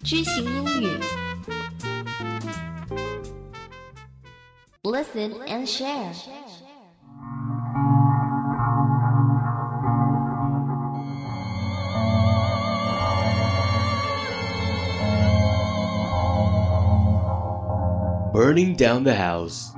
知行英语 Listen and share. Burning down the house.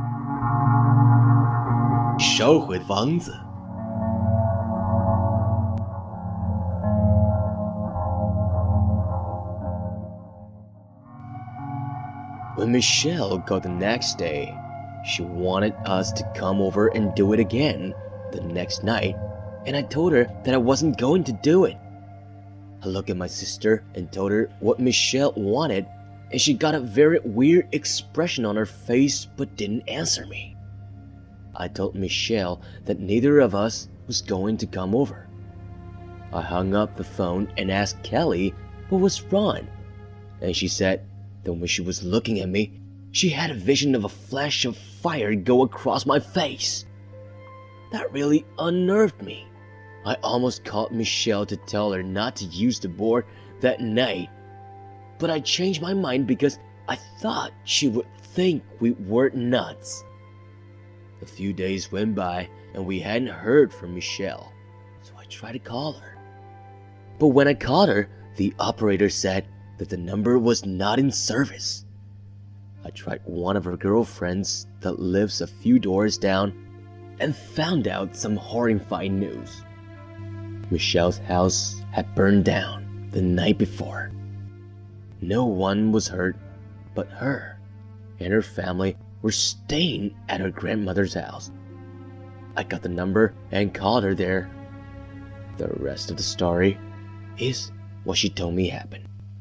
烧毁房子。When Michelle called the next day, she wanted us to come over and do it again the next night, and I told her that I wasn't going to do it. I looked at my sister and told her what Michelle wanted, and she got a very weird expression on her face but didn't answer me. I told Michelle that neither of us was going to come over. I hung up the phone and asked Kelly what was wrong, and she said that when she was looking at me, she had a vision of a flash of fire go across my face. That really unnerved me. I almost called Michelle to tell her not to use the board that night, but I changed my mind because I thought she would think we were nuts. A few days went by and we hadn't heard from Michelle, so I tried to call her. But when I called her, the operator said that the number was not in service. I tried one of her girlfriends that lives a few doors down and found out some horrifying news. Michelle's house had burned down the night before. No one was hurt but her and her family were staying at her grandmother's house. I got the number and called her there. The rest of the story is what she told me happened.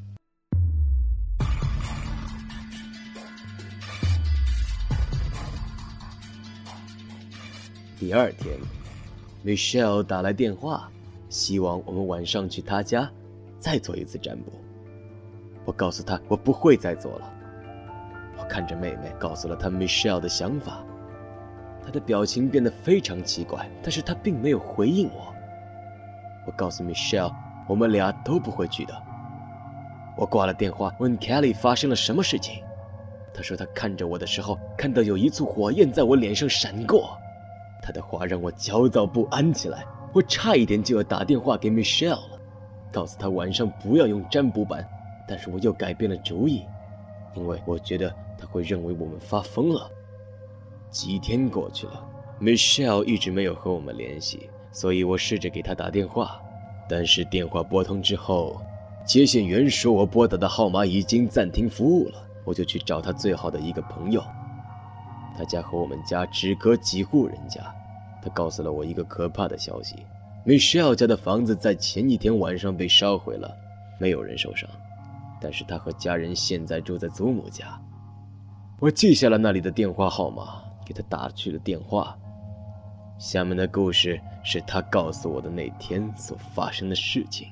第二天 Michelle 打来电话，希望我们晚上去她家再做一次占卜。我告诉她我不会再做了。我看着妹妹，告诉了她 Michelle 的想法。她的表情变得非常奇怪，但是她并没有回应我。我告诉 Michelle 我们俩都不会去的。我挂了电话，问 Kelly 发生了什么事情。她说她看着我的时候，看到有一簇火焰在我脸上闪过。她的话让我焦躁不安起来，我差一点就要打电话给 Michelle 了，告诉她晚上不要用占卜板，但是我又改变了主意，因为我觉得她会认为我们发疯了。几天过去了 ，Michelle 一直没有和我们联系，所以我试着给她打电话，但是电话拨通之后，接线员说我拨打的号码已经暂停服务了，我就去找他最好的一个朋友。他家和我们家只隔几户人家，他告诉了我一个可怕的消息 ：Michelle 家的房子在前一天晚上被烧毁了，没有人受伤，但是他和家人现在住在祖母家。我记下了那里的电话号码，给他打去了电话。下面的故事是他告诉我的那天所发生的事情。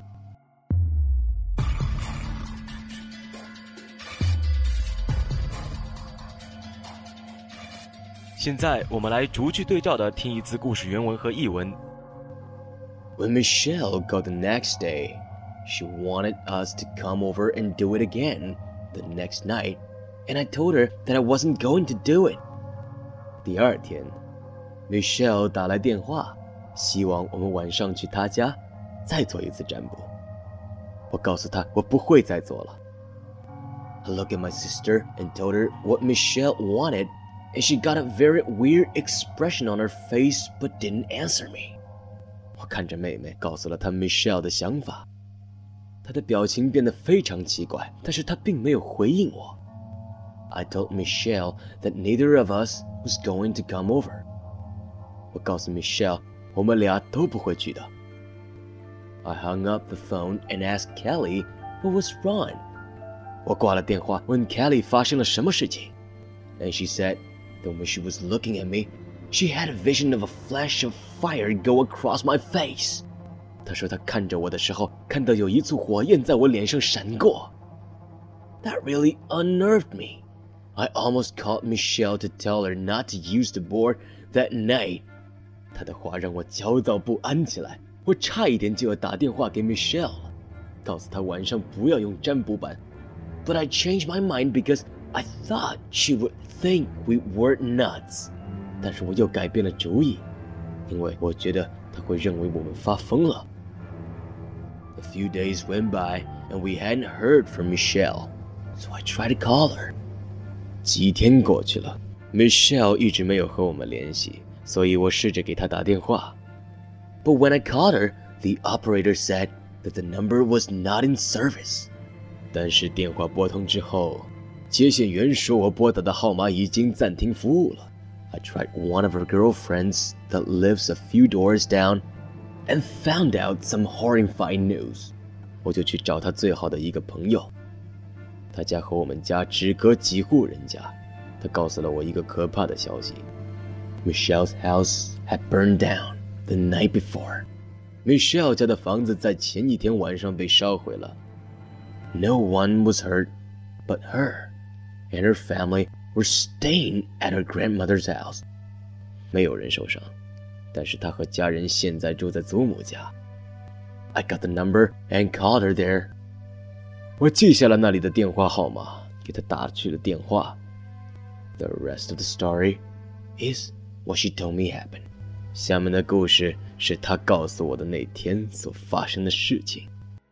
现在我们来逐句对照的听一次故事原文和译文。 When Michelle called the next day, she wanted us to come over and do it again the next night, and I told her that I wasn't going to do it. 第二天 Michelle 打来电话，希望我们晚上去她家再做一次占卜。我告诉她我不会再做了。I looked at my sister and told her what Michelle wanted, and she got a very weird expression on her face but didn't answer me. 我看着妹妹，告诉了她 Michelle 的想法。她的表情变得非常奇怪，但是她并没有回应我。I told Michelle that neither of us was going to come over. 我告诉 Michelle 我们俩都不会去的。I hung up the phone and asked Kelly what was wrong. 我挂了电话，问 Kelly 发生了什么事情。And she said that when she was looking at me, she had a vision of a flash of fire go across my face. 她说她看着我的时候，看到有一簇火焰在我脸上闪过。That really unnerved me. I almost called Michelle to tell her not to use the board that night. 她的话让我焦躁不安起来，我差一点就要打电话给 Michelle 了， 告诉她晚上不要用占卜板。But I changed my mind because I thought she would think we were nuts. 但是我又改变了主意，因为我觉得她会认为我们发疯了。A few days went by and we hadn't heard from Michelle, so I tried to call her. 几天过去了 ，Michelle 一直没有和我们联系，所以我试着给她打电话。But when I called her, the operator said that the number was not in service. 但是电话拨通之后，接线员说我拨打的号码已经暂停服务了。I tried one of her girlfriends that lives a few doors down and found out some horrifying news. 我就去找她最好的一个朋友，她家和我们家只隔几户人家。她告诉了我一个可怕的消息 ：Michelle's house had burned down the night before. Michelle 家的房子在前一天晚上被烧毁了。No one was hurt, but her and her family were staying at her grandmother's house. 没有人受伤，但是她和家人现在住在祖母家。I got the number and called her there. 我记下了那里的电话号码，给她打去了电话。The rest of the story is what she told me happened. 下面的故事是她告诉我的那天所发生的事情。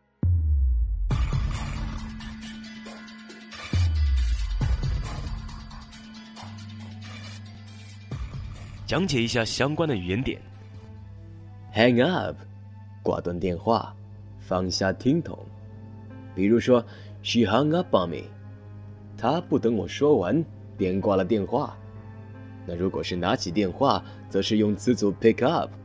讲解一下相关的语言点。 Hang up， 挂断电话，放下听筒。比如说 ，She hung up on me， 她不等我说完便挂了电话。那如果是拿起电话，则是用词组 pick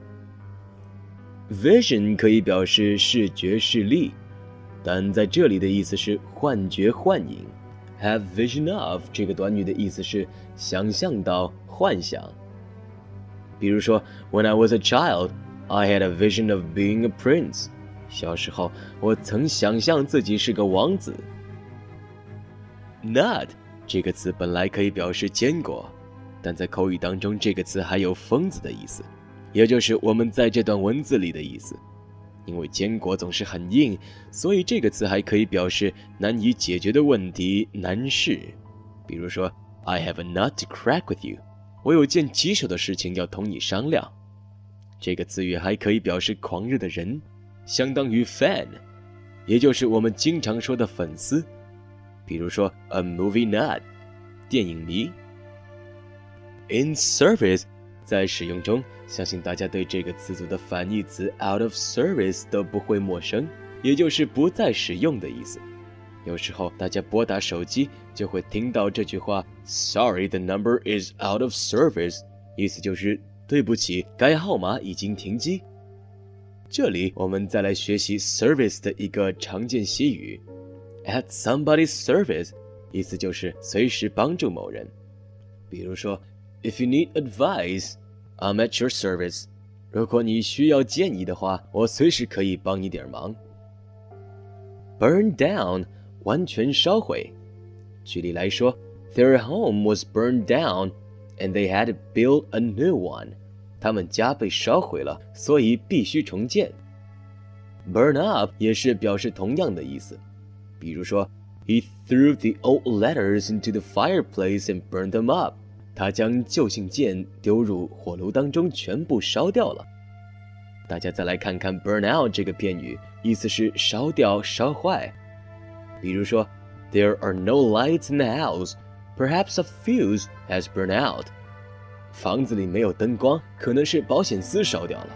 up。Vision 可以表示视觉视力，但在这里的意思是幻觉幻影。Have vision of 这个短语的意思是想象到、幻想。比如说 ，When I was a child, I had a vision of being a prince. 小时候，我曾想象自己是个王子。Nut 这个词本来可以表示坚果，但在口语当中，这个词还有疯子的意思，也就是我们在这段文字里的意思。因为坚果总是很硬，所以这个词还可以表示难以解决的问题、难事。比如说 ，I have a nut to crack with you. 我有件棘手的事情要同你商量。这个词语还可以表示狂热的人，相当于 fan， 也就是我们经常说的粉丝。比如说 a movie nut， 电影迷。In service 在使用中，相信大家对这个词组的反义词 out of service 都不会陌生，也就是不再使用的意思。有时候大家拨打手机就会听到这句话 Sorry, the number is out of service， 意思就是对不起，该号码已经停机。这里我们再来学习 service 的一个常见习语 At somebody's service， 意思就是随时帮助某人。比如说 If you need advice, I'm at your service。 如果你需要建议的话，我随时可以帮你点忙。Burn down完全烧毁。举例来说 Their home was burned down and they had to build a new one。 他们家被烧毁了，所以必须重建。Burn up 也是表示同样的意思。比如说 He threw the old letters into the fireplace and burned them up。 他将旧信件丢入火炉当中，全部烧掉了。大家再来看看 burn out 这个片语，意思是烧掉、烧坏。比如说 There are no lights in the house. Perhaps a fuse has burned out. 房子里没有灯光，可能是保险丝烧掉了。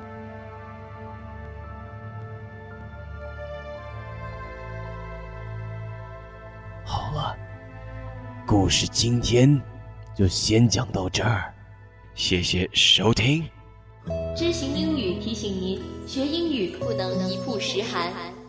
好了，故事今天就先讲到这儿，谢谢收听。 知行英语提醒您，学英语不能一曝十寒。